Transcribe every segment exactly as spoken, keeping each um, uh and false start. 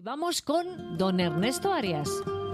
vamos con don Ernesto Arias.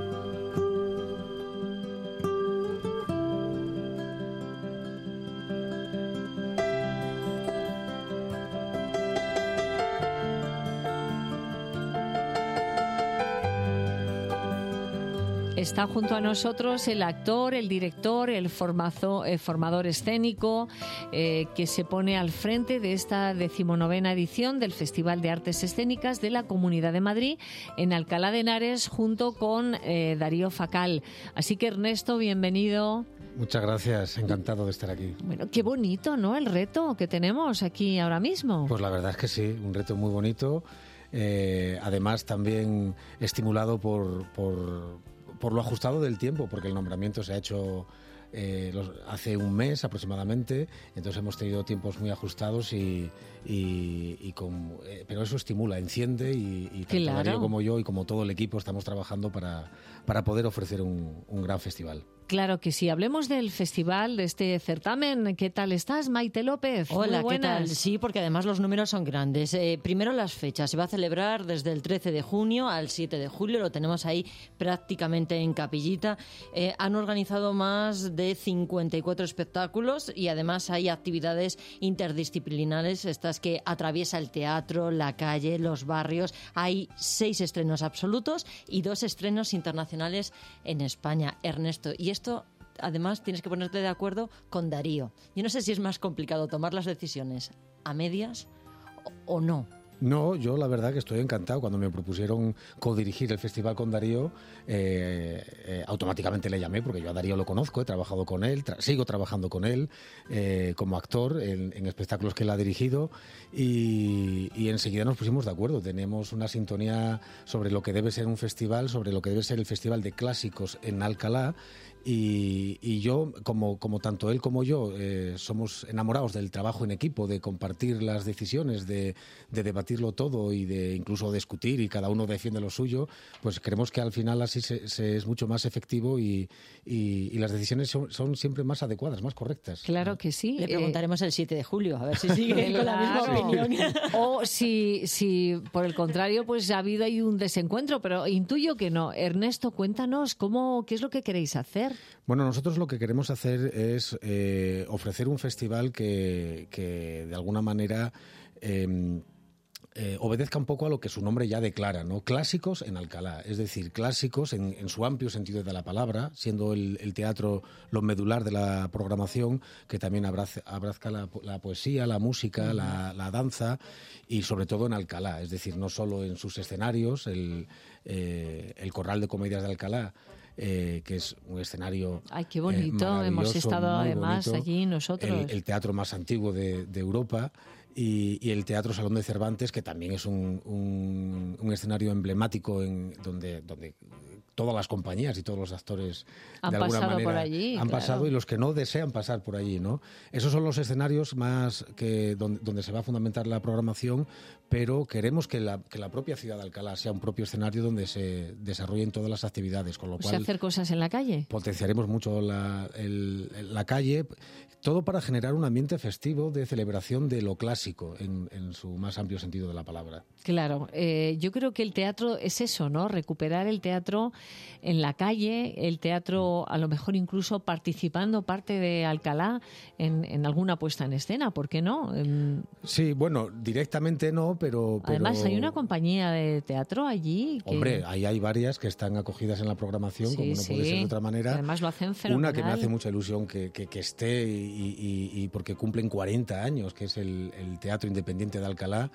Está junto a nosotros el actor, el director, el, formazo, el formador escénico eh, que se pone al frente de esta decimonovena edición del Festival de Artes Escénicas de la Comunidad de Madrid en Alcalá de Henares junto con eh, Darío Facal. Así que Ernesto, bienvenido. Muchas gracias, encantado de estar aquí. Bueno, qué bonito, ¿no?, el reto que tenemos aquí ahora mismo. Pues la verdad es que sí, un reto muy bonito, eh, además también estimulado por... por por lo ajustado del tiempo, porque el nombramiento se ha hecho eh, los, hace un mes aproximadamente, entonces hemos tenido tiempos muy ajustados y, y, y con, eh, pero eso estimula, enciende y, y tanto claro. Darío como yo y como todo el equipo estamos trabajando para, para poder ofrecer un, un gran festival. Claro que sí. Hablemos del festival, de este certamen. ¿Qué tal estás, Maite López? Hola, Muy ¿qué tal? Sí, porque además los números son grandes. Eh, primero las fechas. Se va a celebrar desde el trece de junio al siete de julio. Lo tenemos ahí prácticamente en capillita. Eh, han organizado más de cincuenta y cuatro espectáculos y además hay actividades interdisciplinares, estas que atraviesa el teatro, la calle, los barrios. Hay seis estrenos absolutos y dos estrenos internacionales en España. Ernesto, y esto, además, tienes que ponerte de acuerdo con Darío. Yo no sé si es más complicado tomar las decisiones a medias o, o no. No, yo la verdad que estoy encantado. Cuando me propusieron codirigir el festival con Darío, eh, eh, automáticamente le llamé, porque yo a Darío lo conozco, he trabajado con él, tra- sigo trabajando con él eh, como actor en, en espectáculos que él ha dirigido y, y enseguida nos pusimos de acuerdo. Tenemos una sintonía sobre lo que debe ser un festival, sobre lo que debe ser el Festival de Clásicos en Alcalá. Y, y yo, como, como tanto él como yo, eh, somos enamorados del trabajo en equipo, de compartir las decisiones, de, de debatirlo todo y de incluso discutir y cada uno defiende lo suyo, pues creemos que al final así se, se es mucho más efectivo y, y, y las decisiones son, son siempre más adecuadas, más correctas. Claro que sí. Le preguntaremos eh... el siete de julio, a ver si sigue con la misma opinión. O si, si, por el contrario, pues ha habido ahí un desencuentro, pero intuyo que no. Ernesto, cuéntanos, cómo, ¿qué es lo que queréis hacer? Bueno, nosotros lo que queremos hacer es eh, ofrecer un festival que, que de alguna manera eh, eh, obedezca un poco a lo que su nombre ya declara, ¿no? Clásicos en Alcalá, es decir, clásicos en, en su amplio sentido de la palabra, siendo el, el teatro lo medular de la programación, que también abraza, abraza la, la poesía, la música, uh-huh. la, la danza y sobre todo en Alcalá, es decir, no solo en sus escenarios, el, eh, el Corral de Comedias de Alcalá, Eh, que es un escenario Ay, qué bonito, eh, hemos estado además bonito. Allí nosotros. El, el teatro más antiguo de, de Europa y, y el Teatro Salón de Cervantes, que también es un, un, un escenario emblemático en donde, donde todas las compañías y todos los actores han de alguna pasado manera por allí, han claro. pasado y los que no desean pasar por allí, ¿no? Esos son los escenarios más que donde, donde se va a fundamentar la programación, pero queremos que la, que la propia ciudad de Alcalá sea un propio escenario donde se desarrollen todas las actividades, con lo o cual sea, hacer cosas en la calle. Potenciaremos mucho la, el, la calle, todo para generar un ambiente festivo de celebración de lo clásico en, en su más amplio sentido de la palabra. Claro, eh, yo creo que el teatro es eso, ¿no? Recuperar el teatro en la calle, el teatro a lo mejor incluso participando parte de Alcalá en, en alguna puesta en escena, ¿por qué no? En... Sí, bueno, directamente no, pero... pero... Además hay una compañía de teatro allí. Que... Hombre, ahí hay varias que están acogidas en la programación, sí, como no sí. puede ser de otra manera. Además lo hacen fenomenal. Una que me hace mucha ilusión que, que, que esté y, y, y porque cumplen cuarenta años, que es el, el Teatro Independiente de Alcalá.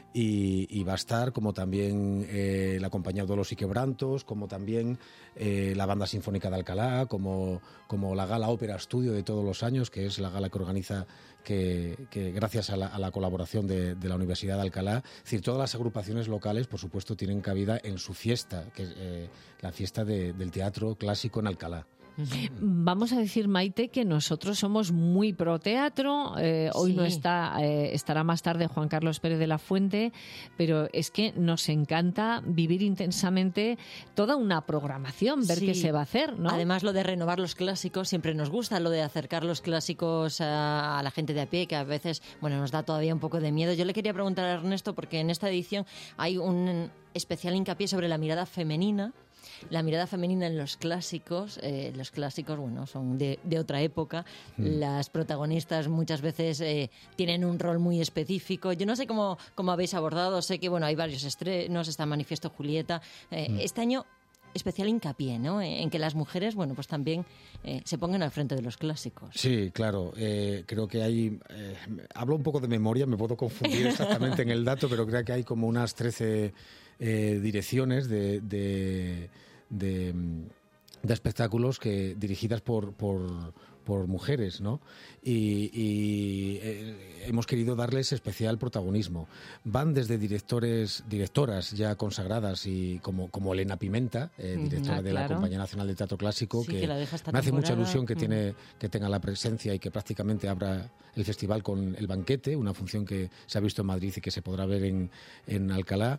Y, y va a estar como también eh, la compañía Dolos y Quebrantos, como también eh, la Banda Sinfónica de Alcalá, como, como la Gala Ópera Estudio de todos los años, que es la gala que organiza, que, que gracias a la, a la colaboración de, de la Universidad de Alcalá, es decir, todas las agrupaciones locales, por supuesto, tienen cabida en su fiesta, que es eh, la fiesta de, del teatro clásico en Alcalá. Vamos a decir, Maite, que nosotros somos muy pro teatro. Eh, hoy Sí. no está, eh, estará más tarde Juan Carlos Pérez de la Fuente, pero es que nos encanta vivir intensamente toda una programación, ver Sí. qué se va a hacer, ¿no? Además, lo de renovar los clásicos siempre nos gusta, lo de acercar los clásicos a, a la gente de a pie, que a veces, bueno, nos da todavía un poco de miedo. Yo le quería preguntar a Ernesto, porque en esta edición hay un especial hincapié sobre la mirada femenina. La mirada femenina en los clásicos, eh, los clásicos, bueno, son de, de otra época. Mm. Las protagonistas muchas veces eh, tienen un rol muy específico. Yo no sé cómo, cómo habéis abordado, sé que, bueno, hay varios estrenos, está Manifiesto Julieta. Eh, mm. Este año, especial hincapié, ¿no?, en que las mujeres, bueno, pues también eh, se pongan al frente de los clásicos. Sí, claro. Eh, creo que hay... Eh, hablo un poco de memoria, me puedo confundir exactamente en el dato, pero creo que hay como unas trece eh, direcciones de... de De, de espectáculos que dirigidas por, por, por mujeres, ¿no? Y, y eh, hemos querido darles especial protagonismo. Van desde directores, directoras ya consagradas y como, como Elena Pimenta, eh, directora ah, de claro. la Compañía Nacional de Teatro Clásico, sí, que, que la deja esta me hace temporada. mucha ilusión que, mm. tiene, que tenga la presencia y que prácticamente abra el festival con El Banquete, una función que se ha visto en Madrid y que se podrá ver en, en Alcalá.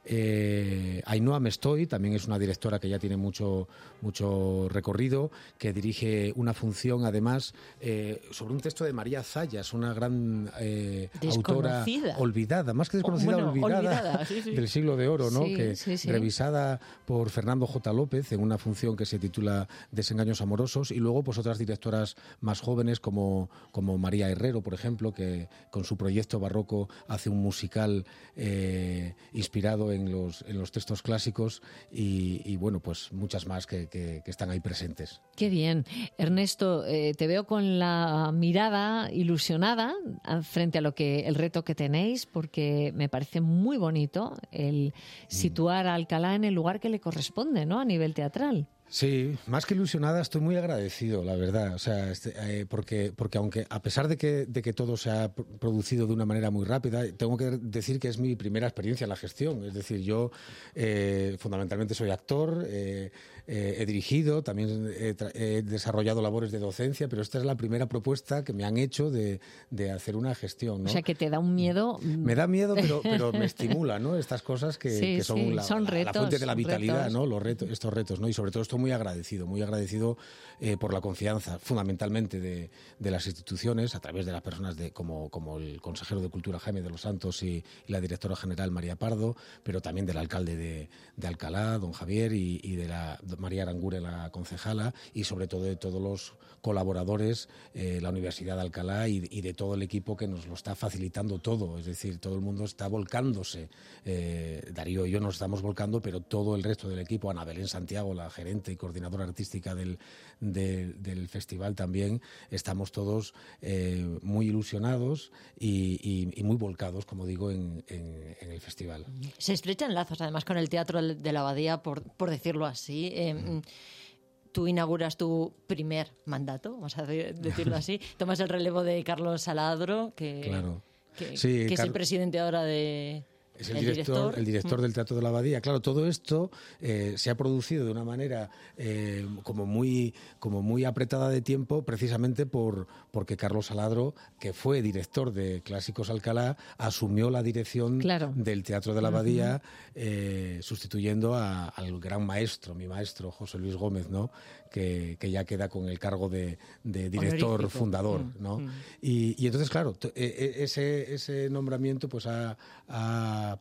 Eh, Ainhoa Mestoy también es una directora que ya tiene mucho, mucho recorrido, que dirige una función además eh, sobre un texto de María Zayas, una gran eh, autora olvidada, más que desconocida, oh, bueno, olvidada, olvidada sí, sí. del siglo de oro, ¿no? Sí, que sí, sí. revisada por Fernando J. López en una función que se titula Desengaños amorosos, y luego pues otras directoras más jóvenes como, como María Herrero, por ejemplo, que con su proyecto barroco hace un musical eh, inspirado en En los, en los textos clásicos y, y bueno, pues muchas más que, que, que están ahí presentes. Qué bien. Ernesto, eh, te veo con la mirada ilusionada frente a lo que el reto que tenéis, porque me parece muy bonito el situar a Alcalá en el lugar que le corresponde, ¿no?, a nivel teatral. Sí, más que ilusionada, estoy muy agradecido, la verdad. O sea, este, eh, porque, porque aunque a pesar de que, de que todo se ha producido de una manera muy rápida, tengo que decir que es mi primera experiencia en la gestión. Es decir, yo eh, fundamentalmente soy actor, eh, eh, he dirigido, también he, he desarrollado labores de docencia, pero esta es la primera propuesta que me han hecho de, de hacer una gestión, ¿no? O sea, que te da un miedo. Me da miedo, pero, pero me estimula, ¿no? Estas cosas que, sí, que son, sí, la, son retos, la fuente de la vitalidad, retos. ¿no? Los retos, estos retos, ¿no? Y sobre todo estoy muy agradecido, muy agradecido eh, por la confianza, fundamentalmente de, de las instituciones, a través de las personas de, como, como el consejero de Cultura Jaime de los Santos y, y la directora general María Pardo, pero también del alcalde de, de Alcalá, don Javier, y, y de la de María Arangure, la concejala, y sobre todo de todos los colaboradores, eh, la Universidad de Alcalá y, y de todo el equipo que nos lo está facilitando todo. Es decir, todo el mundo está volcándose. Eh, Darío y yo nos estamos volcando, pero todo el resto del equipo, Ana Belén Santiago, la gerente y coordinadora artística del, de, del festival también, estamos todos eh, muy ilusionados y, y, y muy volcados, como digo, en, en, en el festival. Se estrechan lazos además con el Teatro de la Abadía, por, por decirlo así. Eh, mm. Tú inauguras tu primer mandato, vamos a decirlo así, tomas el relevo de Carlos Saladro, que, claro. que, sí, que Car- es el presidente ahora de... Es el, el director, director, el director del Teatro de la Abadía. Claro, todo esto eh, se ha producido de una manera eh, como muy como muy apretada de tiempo, precisamente por porque Carlos Saladro, que fue director de Clásicos Alcalá, asumió la dirección claro. del Teatro de la Abadía, uh-huh. eh, sustituyendo a, al gran maestro, mi maestro, José Luis Gómez, ¿no? Que, que ya queda con el cargo de, de director honorífico. fundador, Mm, ¿no? mm. Y, y entonces, claro, t- ese, ese nombramiento pues ha, ha,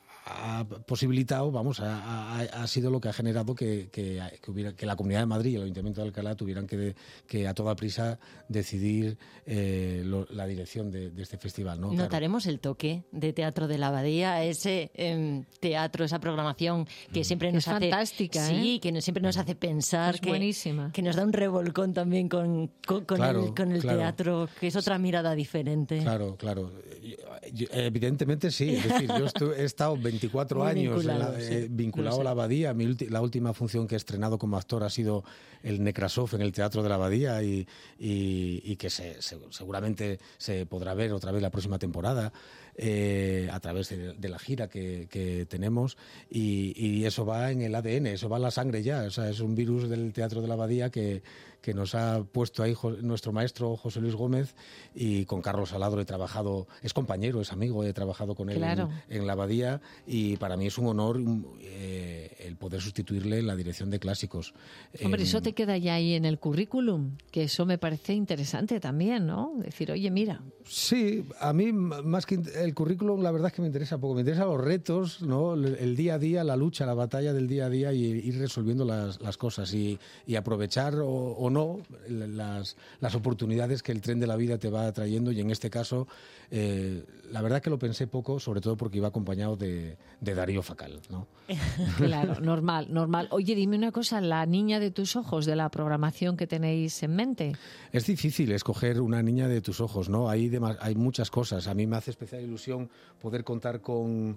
ha posibilitado, vamos, ha, ha, ha sido lo que ha generado que, que, que, hubiera, que la Comunidad de Madrid y el Ayuntamiento de Alcalá tuvieran que, que a toda prisa decidir eh, lo, la dirección de, de este festival, ¿no? Notaremos claro. el toque de Teatro de la Abadía, ese eh, teatro, esa programación que siempre nos es hace... fantástica, Sí, ¿eh? que nos, siempre nos hace pensar es que, buenísima. que nos da un revolcón también con, con, con claro, el, con el claro. teatro, que es otra mirada diferente. Claro, claro. Yo, yo, evidentemente sí. Es decir, yo estu- he estado veinticuatro Muy años vinculado, la, sí, eh, vinculado a la Abadía. Mi ulti- la última función que he estrenado como actor ha sido el Nekrasov en el Teatro de la Abadía y, y, y que se, se, seguramente se podrá ver otra vez la próxima temporada. eh, a través de, de la gira que, que tenemos, y, y eso va en el A D N, eso va en la sangre ya. O sea, es un virus del Teatro de la Abadía que, que nos ha puesto ahí nuestro maestro José Luis Gómez, y con Carlos Aladro he trabajado, es compañero, es amigo, he trabajado con él claro. en, en la Abadía, y para mí es un honor eh, el poder sustituirle en la dirección de clásicos. Hombre, eh, eso te queda ya ahí en el currículum, que eso me parece interesante también, ¿no? Decir, oye, mira. Sí, a mí más que el currículum, la verdad es que me interesa poco, me interesan los retos, ¿no? El día a día, la lucha, la batalla del día a día, y ir resolviendo las, las cosas, y, y aprovechar o, o no las, las oportunidades que el tren de la vida te va trayendo, y en este caso eh, la verdad que lo pensé poco, sobre todo porque iba acompañado de, de Darío Facal, ¿no? Claro, normal, normal. Oye, dime una cosa, la niña de tus ojos, de la programación que tenéis en mente. Es difícil escoger una niña de tus ojos, ¿no? Hay, de, hay muchas cosas. A mí me hace especial ilusión poder contar con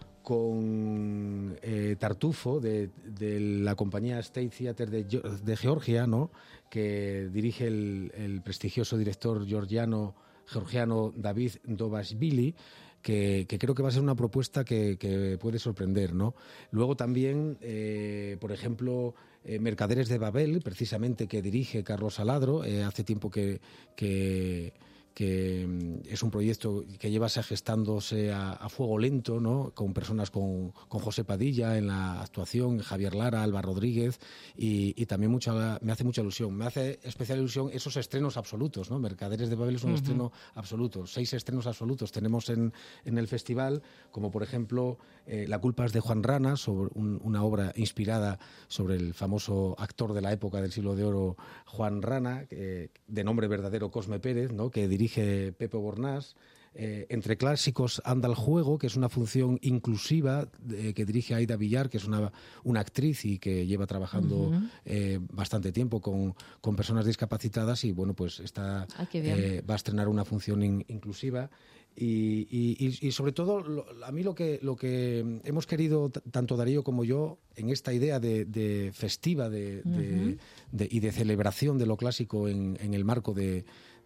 con eh, Tartufo de, de la compañía State Theatre de, de Georgia, ¿no? Que dirige el, el prestigioso director georgiano, georgiano David Dovashvili, que, que creo que va a ser una propuesta que, que puede sorprender, ¿no? Luego también, eh, por ejemplo, eh, Mercaderes de Babel, precisamente, que dirige Carlos Aladro, eh, hace tiempo que... que que es un proyecto que lleva gestándose a, a fuego lento, ¿no? Con personas con, con José Padilla en la actuación, Javier Lara, Alba Rodríguez, y, y también mucha, me hace mucha ilusión. Me hace especial ilusión esos estrenos absolutos, ¿no? Mercaderes de Babel es un uh-huh. estreno absoluto. Seis estrenos absolutos tenemos en, en el festival, como por ejemplo eh, La culpa es de Juan Rana, sobre un, una obra inspirada sobre el famoso actor de la época del siglo de oro, Juan Rana, eh, de nombre verdadero Cosme Pérez, ¿no? Que dirige Dirige Pepe Bornás. Eh, entre clásicos anda el juego, que es una función inclusiva eh, que dirige Aida Villar, que es una, una actriz y que lleva trabajando uh-huh. eh, bastante tiempo con, con personas discapacitadas, y bueno, pues está, ah, eh, va a estrenar una función in, inclusiva. Y, y, y sobre todo, lo, a mí lo que, lo que hemos querido, t- tanto Darío como yo, en esta idea de, de festiva de, uh-huh. de, de, y de celebración de lo clásico en, en el marco de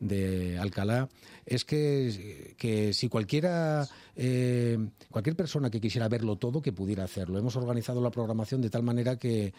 de Alcalá, es que, que si cualquiera eh, cualquier persona que quisiera verlo todo, que pudiera hacerlo. Hemos organizado la programación de tal manera que,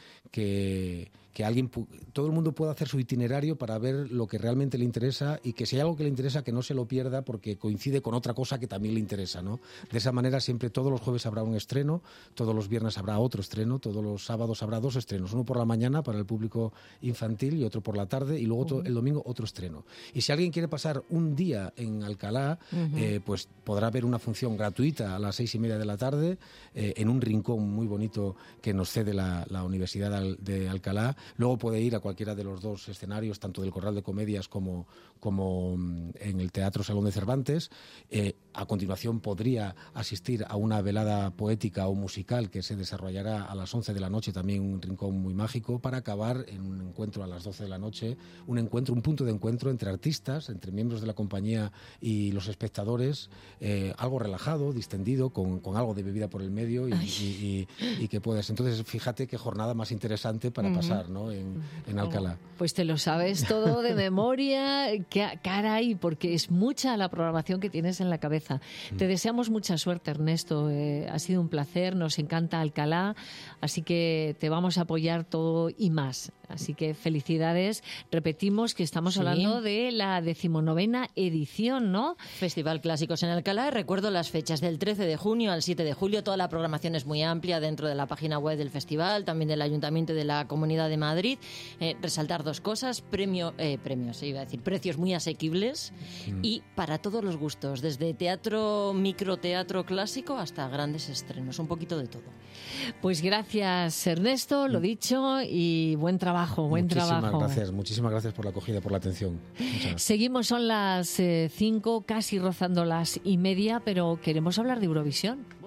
que, que alguien, todo el mundo pueda hacer su itinerario para ver lo que realmente le interesa, y que si hay algo que le interesa, que no se lo pierda porque coincide con otra cosa que también le interesa, ¿no? De esa manera siempre todos los jueves habrá un estreno, todos los viernes habrá otro estreno, todos los sábados habrá dos estrenos, uno por la mañana para el público infantil y otro por la tarde, y luego uh-huh. el domingo otro estreno. Y si alguien quiere pasar un día en Alcalá, uh-huh. eh, pues podrá ver una función gratuita a las seis y media de la tarde eh, en un rincón muy bonito que nos cede la, la Universidad de Alcalá. Luego puede ir a cualquiera de los dos escenarios, tanto del Corral de Comedias como, como en el Teatro Salón de Cervantes. Eh, a continuación podría asistir a una velada poética o musical que se desarrollará a las once de la noche, también un rincón muy mágico, para acabar en un encuentro a las doce de la noche, un encuentro, un punto de encuentro entre artistas, entre miembros de la compañía y los espectadores, eh, algo relajado, distendido, con, con algo de bebida por el medio, y, y, y, y que puedas. Entonces, fíjate qué jornada más interesante para uh-huh. pasar, ¿no? en, en Alcalá. Oh, pues te lo sabes todo de memoria, que, caray, porque es mucha la programación que tienes en la cabeza. Mm. Te deseamos mucha suerte, Ernesto. Eh, ha sido un placer, nos encanta Alcalá, así que te vamos a apoyar todo y más. Así que felicidades. Repetimos que estamos sí. hablando de la decimonovena edición, ¿no? Festival Clásicos en Alcalá. Recuerdo las fechas del trece de junio al siete de julio. Toda la programación es muy amplia dentro de la página web del festival, también del Ayuntamiento de la Comunidad de Madrid. Eh, resaltar dos cosas. Premio, eh, premios, iba a decir, precios muy asequibles mm. y para todos los gustos, desde teatro, microteatro clásico hasta grandes estrenos. Un poquito de todo. Pues gracias, Ernesto, lo dicho, y buen trabajo. Buen muchísimas trabajo. gracias, muchísimas gracias por la acogida, por la atención. Seguimos, son las cinco, eh, casi rozando las y media, pero queremos hablar de Eurovisión.